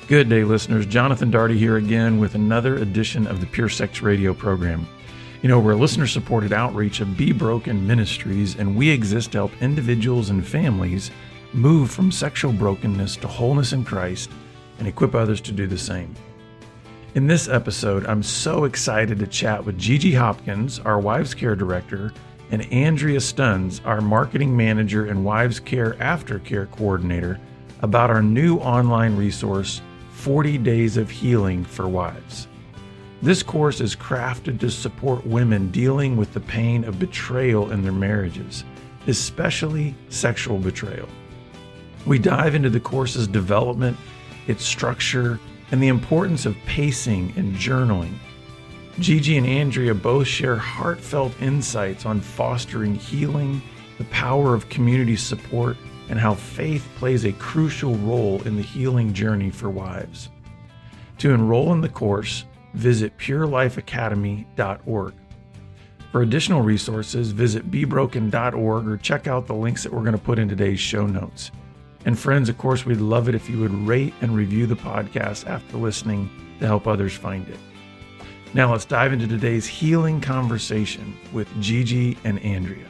Good day, listeners. Jonathan Daugherty here again with another edition of the Pure Sex Radio program. You know, we're a listener-supported outreach of Be Broken Ministries, and we exist to help individuals and families move from sexual brokenness to wholeness in Christ and equip others to do the same. In this episode, I'm so excited to chat with Gigi Hopkins, our Wives Care Director, and Andrea Stuns, our Marketing Manager and Wives Care Aftercare Coordinator, about our new online resource, 40 Days of Healing for Wives. This course is crafted to support women dealing with the pain of betrayal in their marriages, especially sexual betrayal. We dive into the course's development, its structure, and the importance of pacing and journaling. Gigi and Andrea both share heartfelt insights on fostering healing, the power of community support, and how faith plays a crucial role in the healing journey for wives. To enroll in the course, visit purelifeacademy.org. For additional resources, visit bebroken.org or check out the links that we're going to put in today's show notes. And friends, of course, we'd love it if you would rate and review the podcast after listening to help others find it. Now let's dive into today's healing conversation with Gigi and Andrea.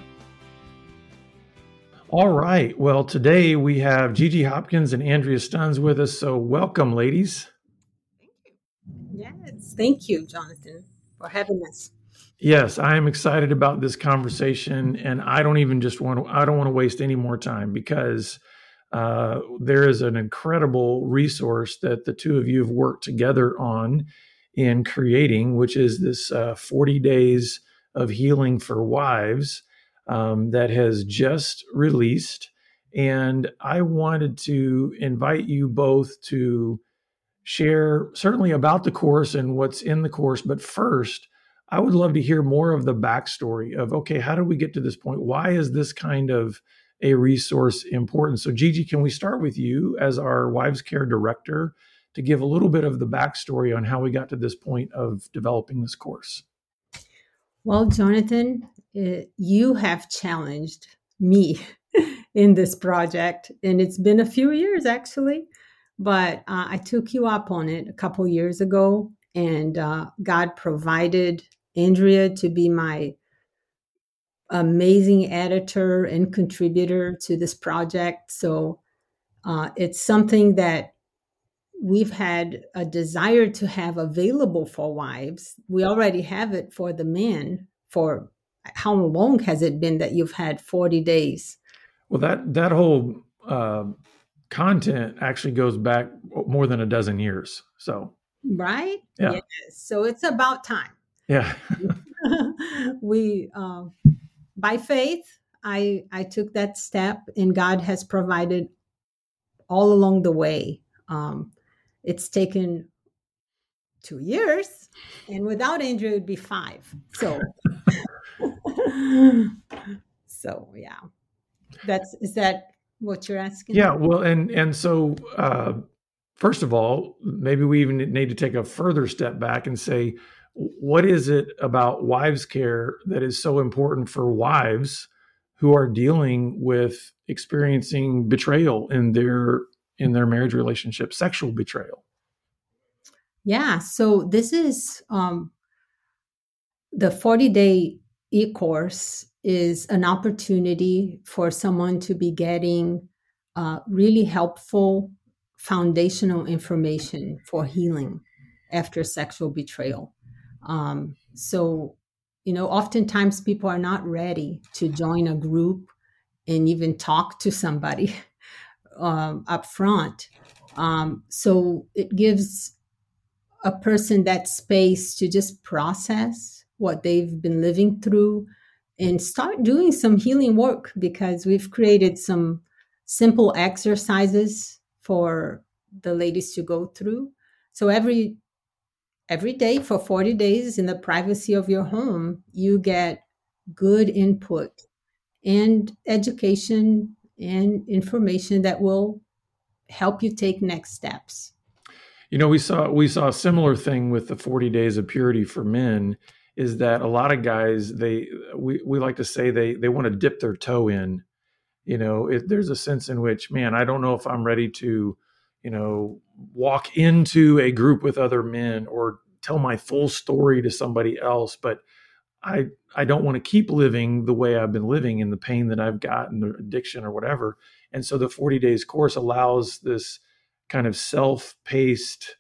All right. Well, today we have Gigi Hopkins and Andrea Stuns with us. So welcome, ladies. Yes. Thank you, Jonathan, for having us. Yes, I am excited about this conversation, and I don't want to waste any more time because there is an incredible resource that the two of you have worked together on in creating, which is this 40 Days of Healing for Wives. That has just released. And I wanted to invite you both to share certainly about the course and what's in the course. But first, I would love to hear more of the backstory of, okay, how did we get to this point? Why is this kind of a resource important? So Gigi, can we start with you as our Wives Care Director to give a little bit of the backstory on how we got to this point of developing this course? Well, Jonathan, you have challenged me in this project, and it's been a few years actually, but I took you up on it a couple years ago, and God provided Andrea to be my amazing editor and contributor to this project. So it's something that we've had a desire to have available for wives. We already have it for the men. For how long has it been that you've had 40 days? Well, that whole content actually goes back more than a dozen years. So, right? Yeah. Yes. So it's about time. Yeah. We, by faith, I took that step, and God has provided all along the way. It's taken 2 years, and without Andrea, it would be 5. So, yeah, is that what you're asking? Yeah. Well, and so, first of all, maybe we even need to take a further step back and say, what is it about wives care that is so important for wives who are dealing with experiencing betrayal in their marriage relationship, sexual betrayal? Yeah. So this is the 40-day e-course is an opportunity for someone to be getting really helpful foundational information for healing after sexual betrayal. So, oftentimes people are not ready to join a group and even talk to somebody up front. So it gives a person that space to just process what they've been living through and start doing some healing work, because we've created some simple exercises for the ladies to go through. So every day for 40 days in the privacy of your home, you get good input and education and information that will help you take next steps. We saw a similar thing with the 40 Days of Purity for Men, is that a lot of guys, we like to say they want to dip their toe in. There's a sense in which, man, I don't know if I'm ready to, walk into a group with other men or tell my full story to somebody else, but I don't want to keep living the way I've been living in the pain that I've got and the addiction or whatever. And so the 40 days course allows this kind of self-paced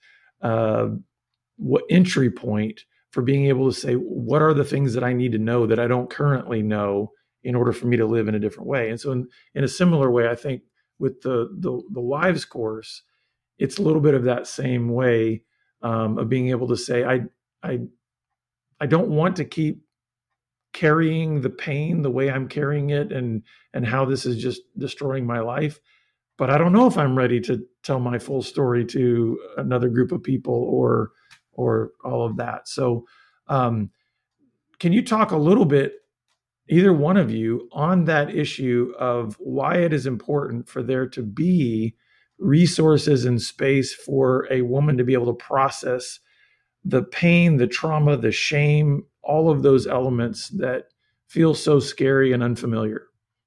entry point for being able to say, what are the things that I need to know that I don't currently know in order for me to live in a different way? And so in a similar way, I think with the wives course, it's a little bit of that same way of being able to say, I don't want to keep carrying the pain the way I'm carrying it and how this is just destroying my life. But I don't know if I'm ready to tell my full story to another group of people or all of that. So can you talk a little bit, either one of you, on that issue of why it is important for there to be resources and space for a woman to be able to process the pain, the trauma, the shame, all of those elements that feel so scary and unfamiliar?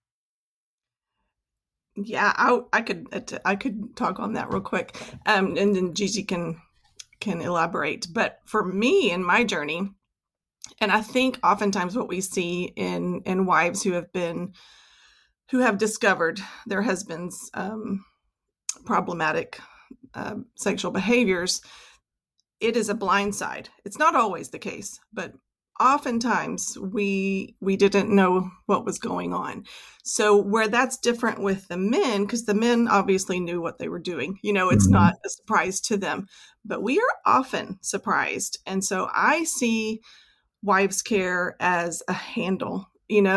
Yeah, I could talk on that real quick, and then Gigi can elaborate. But for me in my journey, and I think oftentimes what we see in wives who have discovered their husband's problematic sexual behaviors, it is a blind side. It's not always the case, but oftentimes we didn't know what was going on. So where that's different with the men, because the men obviously knew what they were doing, it's not a surprise to them, but we are often surprised. And so I see wives care as a handle,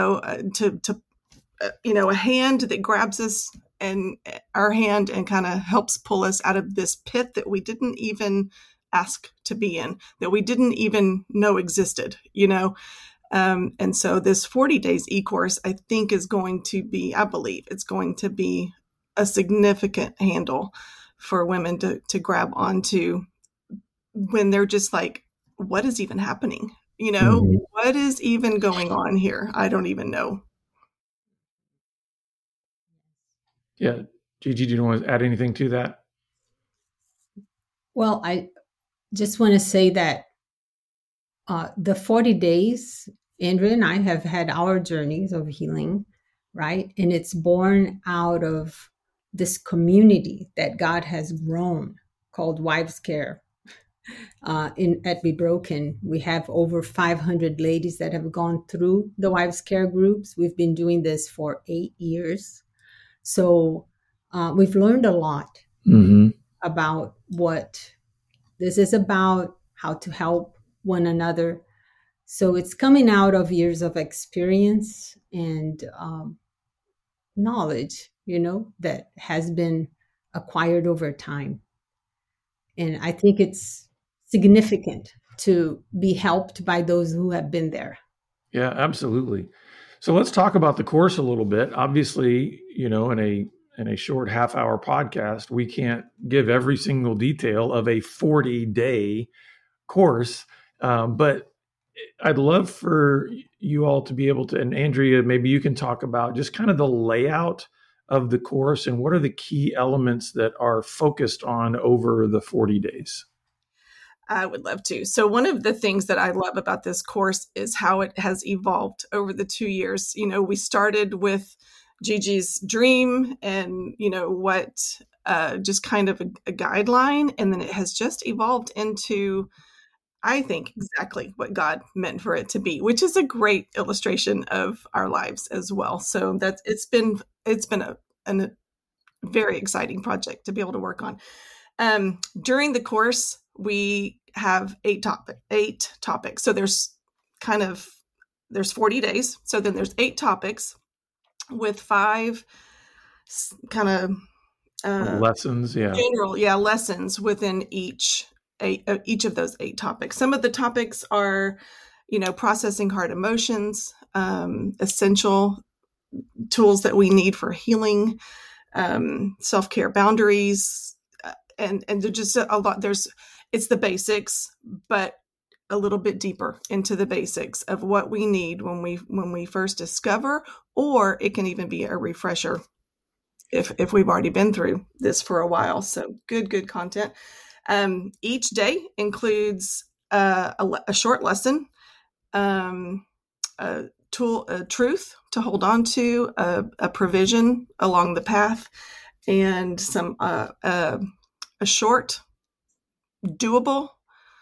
a hand that grabs us and our hand and kind of helps pull us out of this pit that we didn't even ask to be in, that we didn't even know existed, and so this 40 days e-course, I think I believe it's going to be a significant handle for women to grab onto when they're just like, what is even happening? What is even going on here? I don't even know. Yeah. Gigi, do you want to add anything to that? Well, I just want to say that the 40 days, Andrea and I have had our journeys of healing, right? And it's born out of this community that God has grown called Wives Care. At Be Broken, we have over 500 ladies that have gone through the Wives Care groups. We've been doing this for 8 years. So we've learned a lot about what this is about, how to help one another. So it's coming out of years of experience and knowledge, that has been acquired over time. And I think it's significant to be helped by those who have been there. Yeah, absolutely. So let's talk about the course a little bit. Obviously, in a short half-hour podcast, we can't give every single detail of a 40-day course, but I'd love for you all to be able to, and Andrea, maybe you can talk about just kind of the layout of the course and what are the key elements that are focused on over the 40 days. I would love to. So one of the things that I love about this course is how it has evolved over the 2 years. We started with Gigi's dream and, what just kind of a guideline. And then it has just evolved into, I think, exactly what God meant for it to be, which is a great illustration of our lives as well. So it's been a very exciting project to be able to work on. During the course, we have 8 topics. So there's 40 days. So then there's 8 topics with 5 kind of lessons. Yeah. General, lessons within each of those 8 topics. Some of the topics are, processing hard emotions, essential tools that we need for healing, self-care boundaries, and there's just a lot. It's the basics, but a little bit deeper into the basics of what we need when we first discover, or it can even be a refresher if we've already been through this for a while. So good content. Each day includes a short lesson, a truth to hold on to, a provision along the path, and some a short, doable,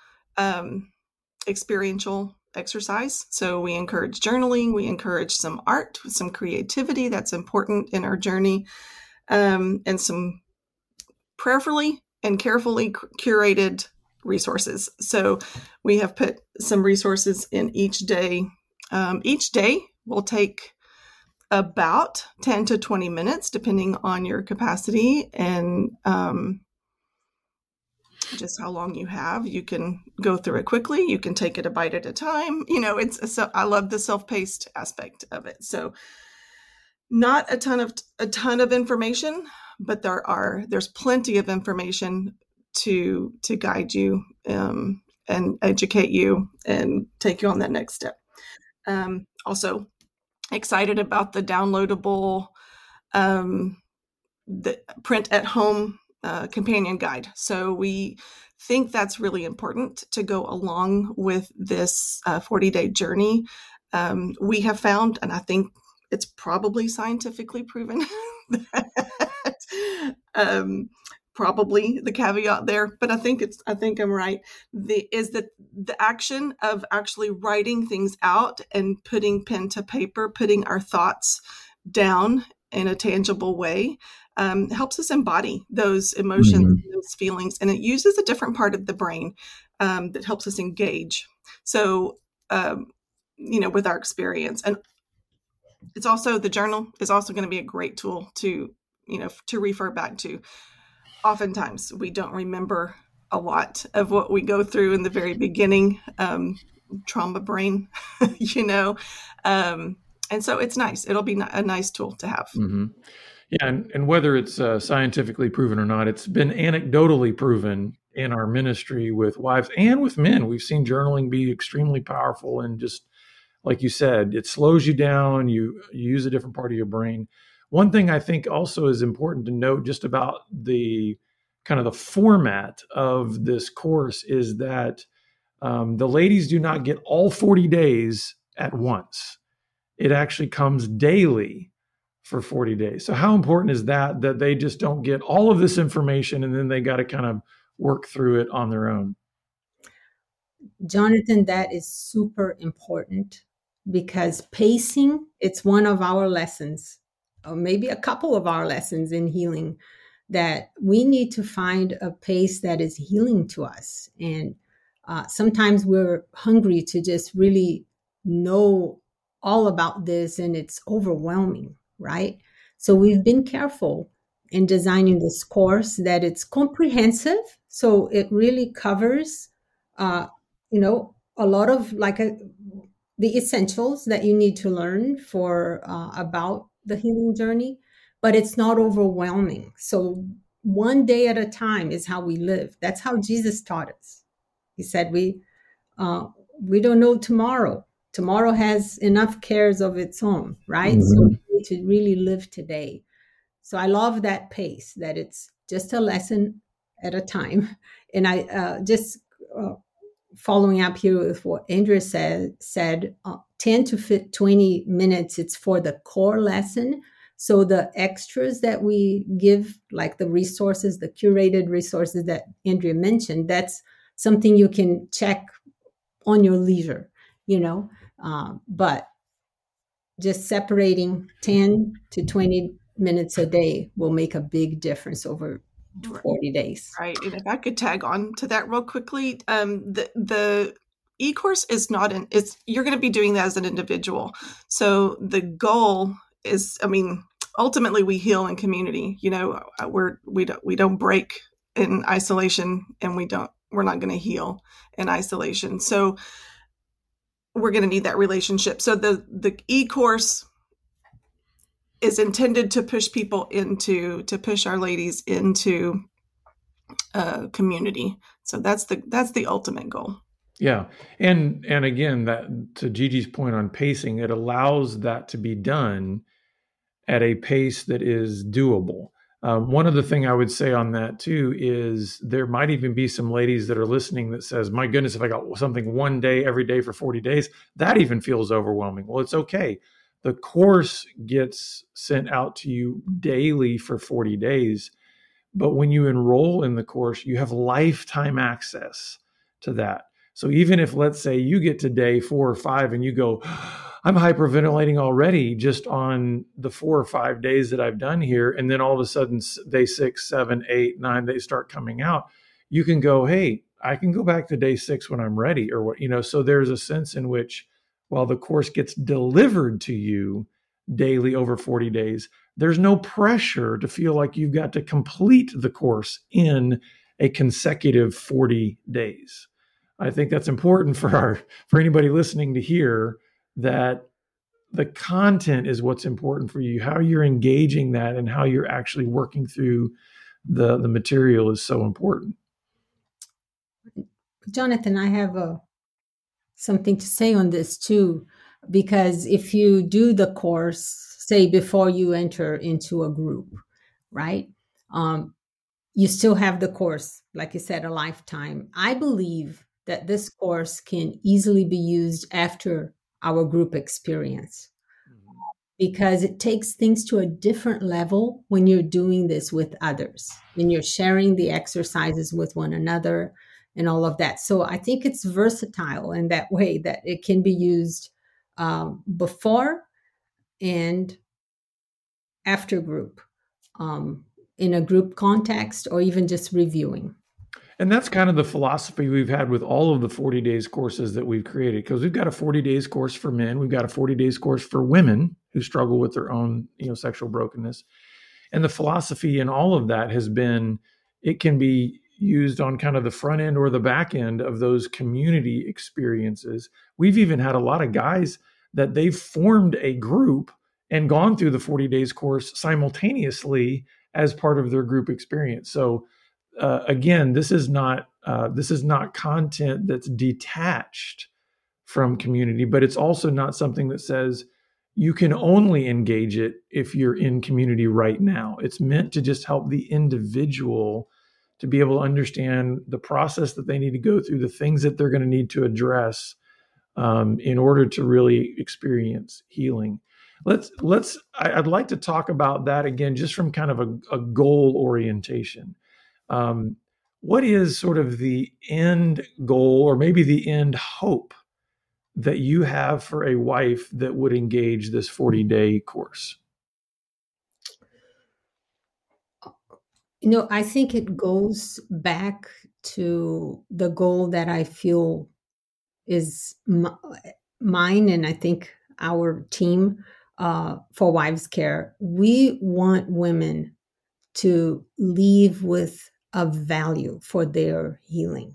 experiential exercise. So we encourage journaling. We encourage some art, some creativity that's important in our journey, and some prayerfully and carefully curated resources. So we have put some resources in each day. Each day will take about 10 to 20 minutes, depending on your capacity and just how long you have. You can go through it quickly. You can take it a bite at a time. So I love the self-paced aspect of it. So not a ton of information, but there's plenty of information to guide you and educate you and take you on that next step. Also excited about the downloadable, the print at home companion guide. So we think that's really important to go along with this 40-day journey. We have found, and I think it's probably scientifically proven that, probably the caveat there, but I think I'm right. Is that the action of actually writing things out and putting pen to paper, putting our thoughts down in a tangible way, helps us embody those emotions, those feelings, and it uses a different part of the brain that helps us engage. So, with our experience, and it's also, the journal is also going to be a great tool to refer back to. Oftentimes we don't remember a lot of what we go through in the very beginning, trauma brain, and so it's nice. It'll be a nice tool to have. Mm-hmm. Yeah. And whether it's scientifically proven or not, it's been anecdotally proven in our ministry with wives and with men. We've seen journaling be extremely powerful, and just like you said, it slows you down. You use a different part of your brain. One thing I think also is important to note just about the kind of the format of this course is that the ladies do not get all 40 days at once. It actually comes daily for 40 days. So how important is that they just don't get all of this information and then they got to kind of work through it on their own? Jonathan, that is super important, because pacing, it's one of our lessons, or maybe a couple of our lessons in healing, that we need to find a pace that is healing to us. And sometimes we're hungry to just really know all about this, and it's overwhelming, right? So we've been careful in designing this course that it's comprehensive. So it really covers, a lot of the essentials that you need to learn for about the healing journey, but it's not overwhelming. So one day at a time is how we live. That's how Jesus taught us. He said, we don't know tomorrow. Tomorrow has enough cares of its own, right? Mm-hmm. So we need to really live today. So I love that pace, that it's just a lesson at a time. And I following up here with what Andrea said 10 to 20 minutes, it's for the core lesson. So the extras that we give, like the resources, the curated resources that Andrea mentioned, that's something you can check on your leisure, but just separating 10 to 20 minutes a day will make a big difference over 40 days. Right. And if I could tag on to that real quickly, the e-course is you're going to be doing that as an individual. So the goal is, ultimately we heal in community. We don't break in isolation, and we're not going to heal in isolation. So we're going to need that relationship. So the e-course is intended to push people to push our ladies into community. So that's the ultimate goal. Yeah. And again, that to Gigi's point on pacing, it allows that to be done at a pace that is doable. One other thing I would say on that too is there might even be some ladies that are listening that says, my goodness, if I got something one day every day for 40 days, that even feels overwhelming. Well, it's okay. The course gets sent out to you daily for 40 days. But when you enroll in the course, you have lifetime access to that. So even if, let's say, you get to day 4 or 5 and you go, I'm hyperventilating already just on the 4 or 5 days that I've done here, and then all of a sudden day 6, 7, 8, 9, they start coming out, you can go, hey, I can go back to day 6 when I'm ready, or what, so there's a sense in which while the course gets delivered to you daily over 40 days, there's no pressure to feel like you've got to complete the course in a consecutive 40 days. I think that's important for anybody listening to hear, that the content is what's important for you. How you're engaging that and how you're actually working through the material is so important. Jonathan, I have something to say on this too, because if you do the course, say before you enter into a group, right? You still have the course, like you said, a lifetime. I believe that this course can easily be used after our group experience, because it takes things to a different level when you're doing this with others and you're sharing the exercises with one another and all of that. So I think it's versatile in that way, that it can be used before and after group, in a group context, or even just reviewing. And that's kind of the philosophy we've had with all of the 40 days courses that we've created, because we've got a 40 days course for men. We've got a 40 days course for women who struggle with their own, sexual brokenness. And the philosophy in all of that has been, it can be used on kind of the front end or the back end of those community experiences. We've even had a lot of guys that they've formed a group and gone through the 40 days course simultaneously as part of their group experience. So again, this is not content that's detached from community, but it's also not something that says you can only engage it if you're in community right now. It's meant to just help the individual to be able to understand the process that they need to go through, the things that they're going to need to address in order to really experience healing. I'd like to talk about that again, just from kind of a goal orientation. What is sort of the end goal, or maybe the end hope, that you have for a wife that would engage this 40-day course? I think it goes back to the goal that I feel is mine, and I think our team for Wives Care. We want women to leave with a value for their healing.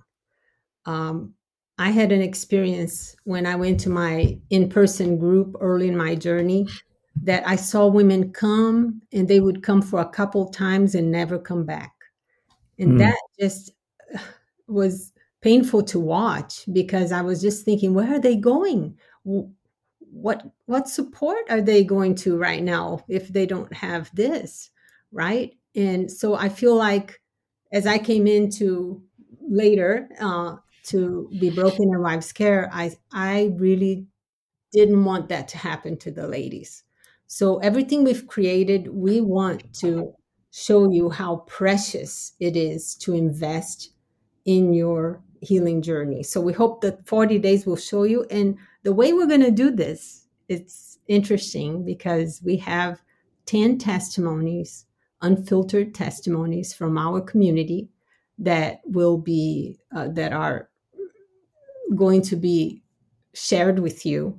I had an experience when I went to my in-person group early in my journey, that I saw women come, and they would come for a couple times and never come back. And that just was painful to watch, because I was just thinking, where are they going? What support are they going to right now if they don't have this, right? And so I feel like, as I came into later to Be Broken in Wives Care, I really didn't want that to happen to the ladies. So everything we've created, we want to show you how precious it is to invest in your healing journey. So we hope that 40 days will show you. And the way we're going to do this, it's interesting, because we have 10 testimonies, unfiltered testimonies from our community that will be, that are going to be shared with you,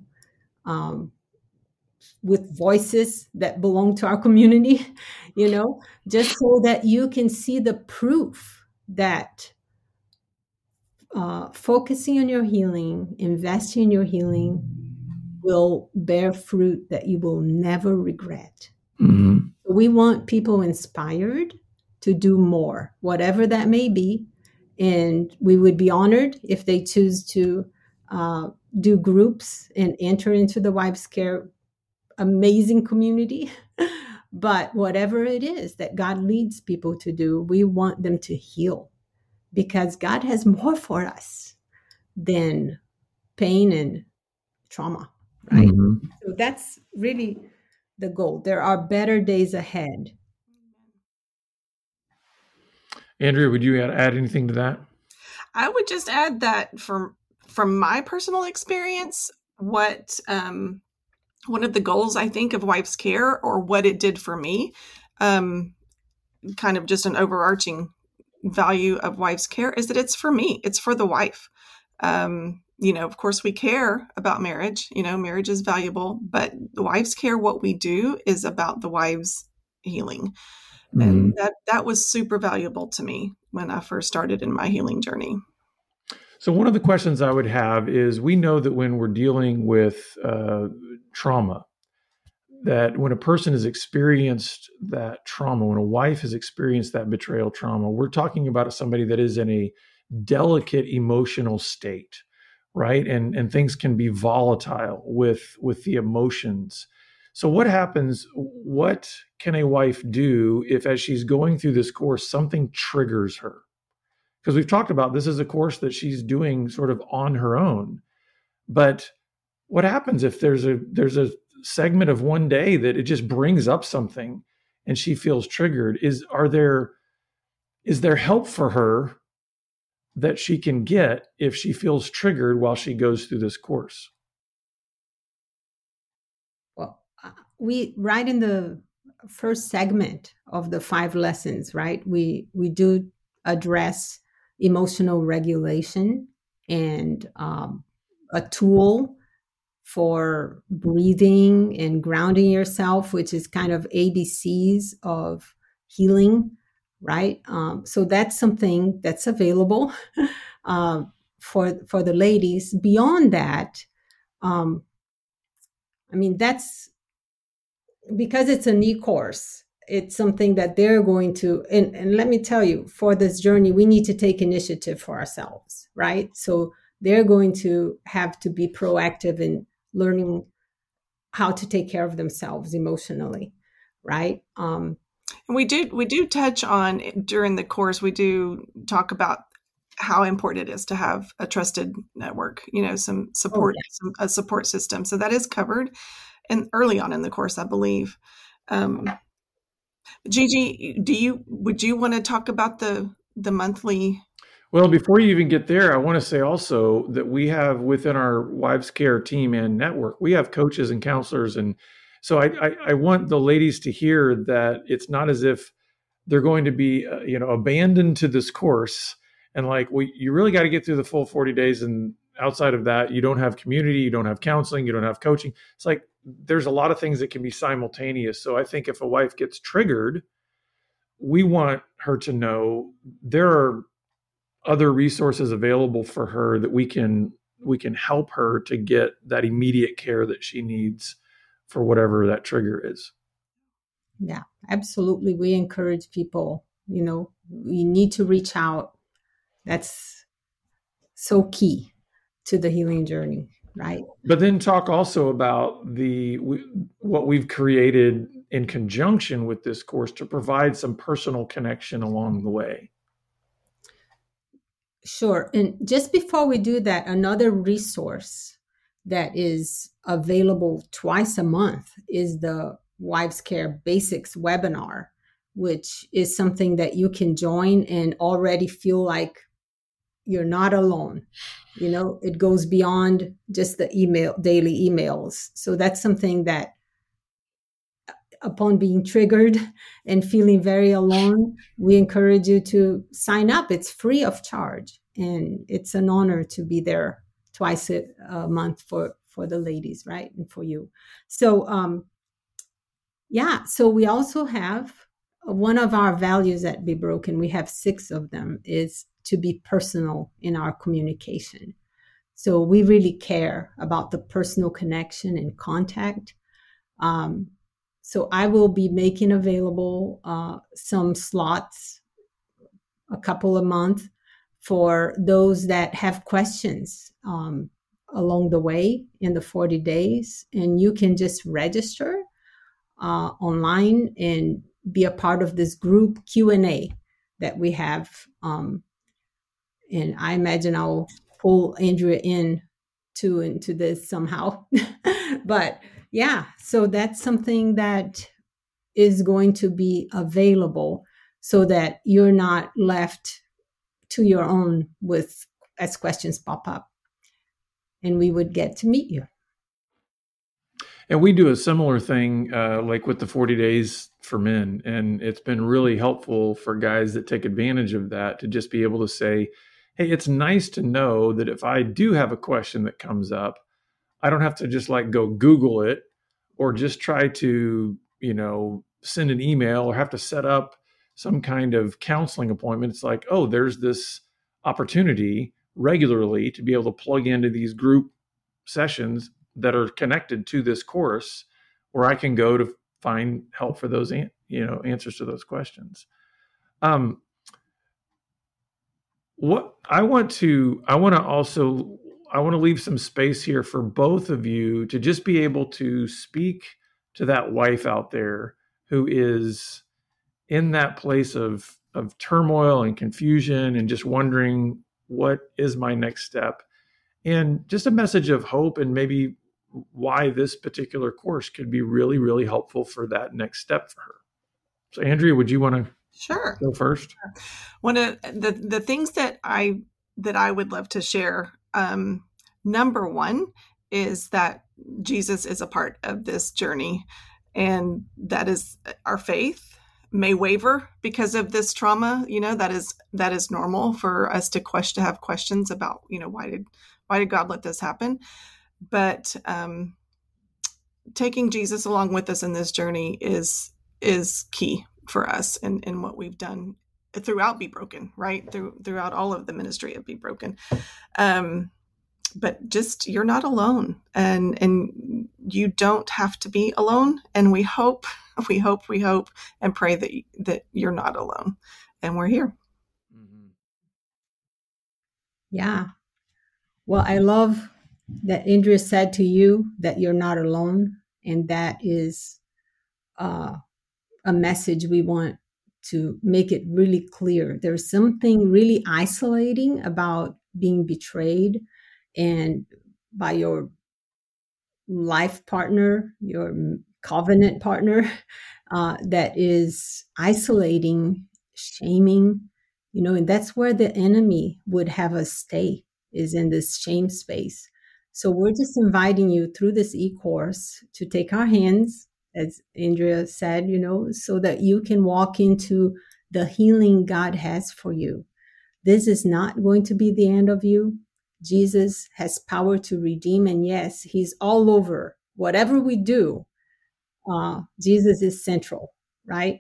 with voices that belong to our community, just so that you can see the proof that focusing on your healing, investing in your healing, will bear fruit that you will never regret. Mm-hmm. We want people inspired to do more, whatever that may be. And we would be honored if they choose to do groups and enter into the Wives Care amazing community. But whatever it is that God leads people to do, we want them to heal, because God has more for us than pain and trauma, right? Mhm. So that's really the goal. There are better days ahead. Andrea, would you add anything to that? I would just add that from my personal experience, what one of the goals I think of Wife's Care, or what it did for me, kind of just an overarching value of Wife's Care, is that it's for me. It's for the wife. Of course, we care about marriage. Marriage is valuable, but the Wife's Care, what we do is about the wife's healing. And that was super valuable to me when I first started in my healing journey. So one of the questions I would have is, we know that when we're dealing with trauma, that when a person has experienced that trauma, when a wife has experienced that betrayal trauma, we're talking about somebody that is in a delicate emotional state, right? And things can be volatile with the emotions. So what happens? What can a wife do if, as she's going through this course, something triggers her? Because we've talked about this is a course that she's doing sort of on her own. But what happens if there's a segment of one day that it just brings up something and she feels triggered? Is there help for her that she can get if she feels triggered while she goes through this course? Well, we right in the first segment of the 5 lessons, right? We do address emotional regulation and a tool for breathing and grounding yourself, which is kind of ABCs of healing, right? So that's something that's available for the ladies. Beyond that, that's because it's an e-course. It's something that they're going to, and let me tell you, for this journey, we need to take initiative for ourselves, right? So they're going to have to be proactive in learning how to take care of themselves emotionally, right? And we do touch on, during the course, we do talk about how important it is to have a trusted network, some support, a support system. So that is covered and early on in the course, I believe. Gigi, would you want to talk about the monthly? Well, before you even get there, I want to say also that we have within our Wives Care team and network, we have coaches and counselors. And so I want the ladies to hear that it's not as if they're going to be, abandoned to this course. And you really got to get through the full 40 days. And outside of that, you don't have community, you don't have counseling, you don't have coaching. It's like, there's a lot of things that can be simultaneous. So I think if a wife gets triggered, we want her to know there are other resources available for her that we can help her to get that immediate care that she needs for whatever that trigger is. Yeah, absolutely. We encourage people, we need to reach out. That's so key to the healing journey, right? But then talk also about what we've created in conjunction with this course to provide some personal connection along the way. Sure. And just before we do that, another resource that is available twice a month is the Wives Care Basics webinar, which is something that you can join and already feel like you're not alone. It goes beyond just the daily emails. So that's something that, upon being triggered and feeling very alone, we encourage you to sign up. It's free of charge. And it's an honor to be there twice a month for the ladies, right? And for you. So, so we also have one of our values at Be Broken. We have 6 of them, is to be personal in our communication. So we really care about the personal connection and contact. So I will be making available some slots, a couple a month, for those that have questions along the way in the 40 days. And you can just register online and be a part of this group Q&A that we have. And I imagine I'll pull Andrea into this somehow. But yeah, so that's something that is going to be available so that you're not left to your own as questions pop up. And we would get to meet you. And we do a similar thing, like with the 40 Days for Men. And it's been really helpful for guys that take advantage of that to just be able to say, hey, it's nice to know that if I do have a question that comes up, I don't have to just like go Google it or just try to, send an email or have to set up some kind of counseling appointment. It's like, oh, there's this opportunity regularly to be able to plug into these group sessions that are connected to this course where I can go to find help for those, answers to those questions. What I want to leave some space here for both of you to just be able to speak to that wife out there who is in that place of turmoil and confusion and just wondering, what is my next step? And just a message of hope and maybe why this particular course could be really, really helpful for that next step for her. So Andrea, would you want to go first? Sure. One of the things that I would love to share, number one, is that Jesus is a part of this journey, and that is our faith may waver because of this trauma. That is normal for us to have questions about, why did God let this happen? But taking Jesus along with us in this journey is key for us in what we've done throughout Be Broken, right? Throughout all of the ministry of Be Broken. But just, you're not alone, and you don't have to be alone. And we hope and pray that you're not alone, and we're here. Mm-hmm. Yeah. Well, I love that Andrea said to you that you're not alone. And that is a message we want to make it really clear. There's something really isolating about being betrayed and by your life partner, your covenant partner, that is isolating, shaming, and that's where the enemy would have us stay, is in this shame space. So we're just inviting you through this e-course to take our hands, as Andrea said, so that you can walk into the healing God has for you. This is not going to be the end of you. Jesus has power to redeem. And yes, he's all over. Whatever we do, Jesus is central, right?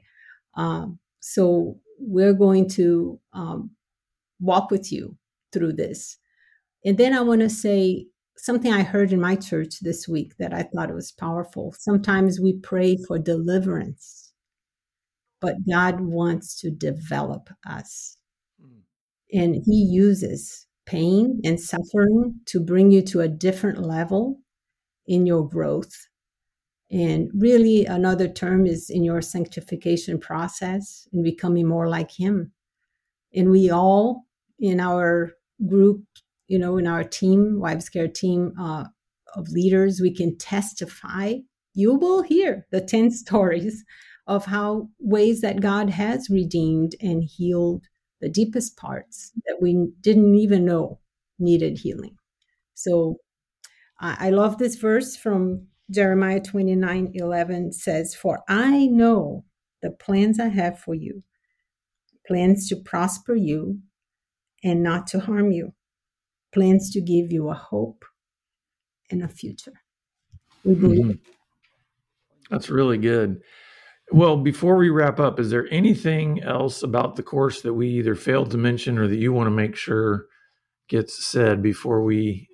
So we're going to walk with you through this. And then I want to say something I heard in my church this week that I thought was powerful. Sometimes we pray for deliverance, but God wants to develop us. And he uses pain and suffering to bring you to a different level in your growth. And really, another term is in your sanctification process and becoming more like him. And we all, in our group, in our team, Wives Care team of leaders, we can testify. You will hear the 10 stories of how ways that God has redeemed and healed the deepest parts that we didn't even know needed healing. So I love this verse from Jeremiah 29:11 says, "For I know the plans I have for you, plans to prosper you and not to harm you, plans to give you a hope and a future." We believe it. That's really good. Well, before we wrap up, is there anything else about the course that we either failed to mention or that you want to make sure gets said before we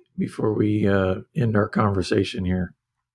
end our conversation here?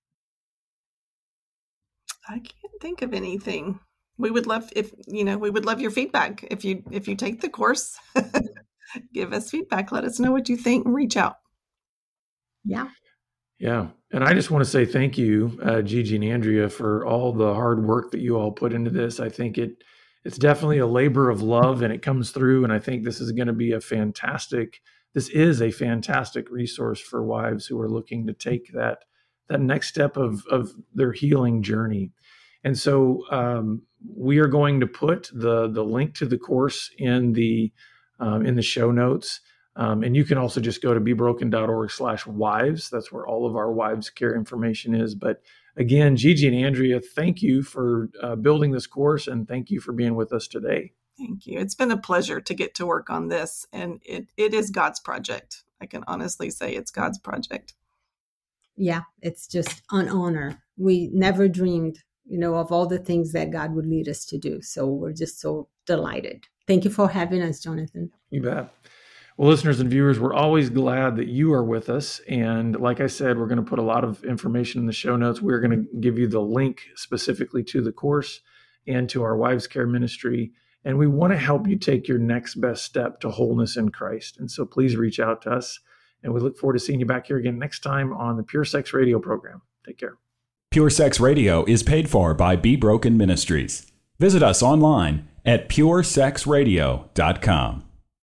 I can't think of anything. We would love your feedback. If you take the course, give us feedback. Let us know what you think and reach out. Yeah. Yeah. And I just want to say thank you, Gigi and Andrea, for all the hard work that you all put into this. I think it's definitely a labor of love, and it comes through. And I think this is a fantastic resource for wives who are looking to take that next step of their healing journey. And so we are going to put the link to the course in the show notes. And you can also just go to bebroken.org/wives. That's where all of our wives care information is. But again, Gigi and Andrea, thank you for building this course, and thank you for being with us today. Thank you. It's been a pleasure to get to work on this, and it is God's project. I can honestly say it's God's project. Yeah, it's just an honor. We never dreamed, of all the things that God would lead us to do. So we're just so delighted. Thank you for having us, Jonathan. You bet. Well, listeners and viewers, we're always glad that you are with us. And like I said, we're going to put a lot of information in the show notes. We're going to give you the link specifically to the course and to our Wives Care Ministry. And we want to help you take your next best step to wholeness in Christ. And so please reach out to us. And we look forward to seeing you back here again next time on the Pure Sex Radio program. Take care. Pure Sex Radio is paid for by Be Broken Ministries. Visit us online at puresexradio.com.